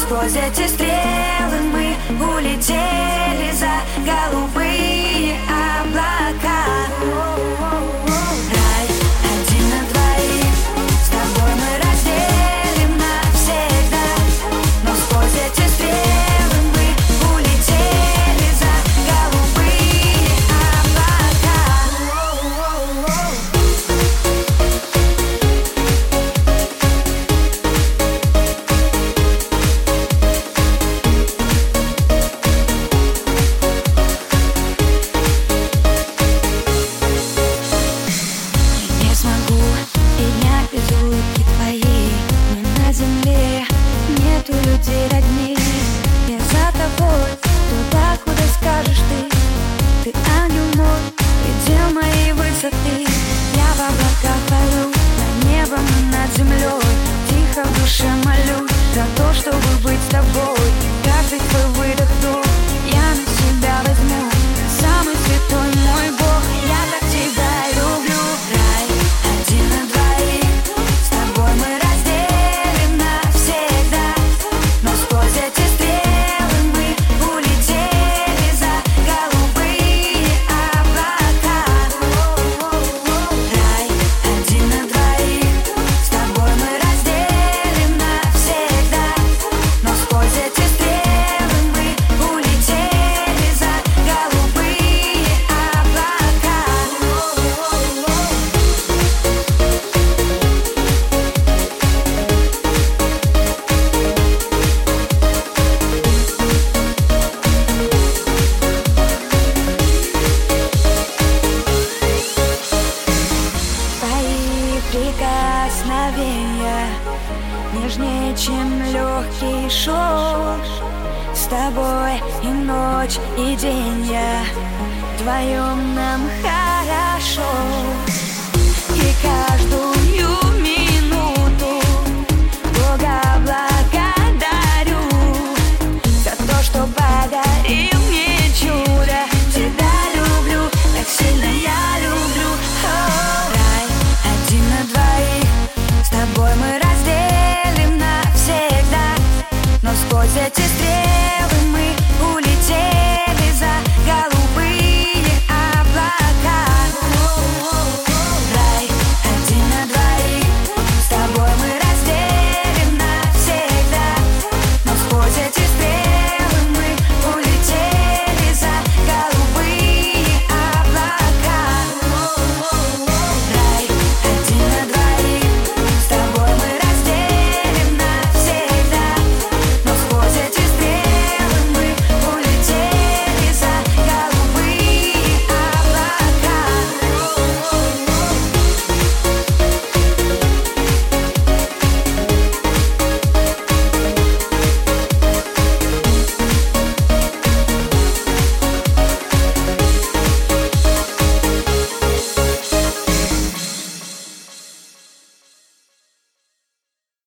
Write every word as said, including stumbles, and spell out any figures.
сквозь эти стрелы мы улетели за голубые облака. Рай один на двоих, с тобой мы разделим навсегда. Но сквозь эти стрелы мы улетели за голубые облака. Не смогу поднять без улыбки твоей, но на земле нету людей родней. Я за тобой туда, куда скажешь ты. Ты ангел мой, предел моей высоты. Я в облаках парю, над небом и над землей. Тихо в душе молюсь за то, чтобы быть с тобой. Каждый твой выдох, вдох я на себя возьму. Самый святой мой Бог, я так тебя люблю. Рай один на двоих, с тобой мы разделим навсегда. Но сквозь эти стрелы мы улетели за голубые облака. Рай один на двоих, с тобой мы разделим навсегда. Но сквозь эти стрелы мы улетели за голубые облака. Твои прикосновения нежнее, чем легкий шелк. С тобой и ночь, и день я вдвоем нам хорошо. И каждую минуту Бога благодарю за то, что подарил мне чудо. Тебя люблю, так сильно я люблю. О, рай один на двоих, с тобой мы разделим навсегда. Но сквозь эти стрелы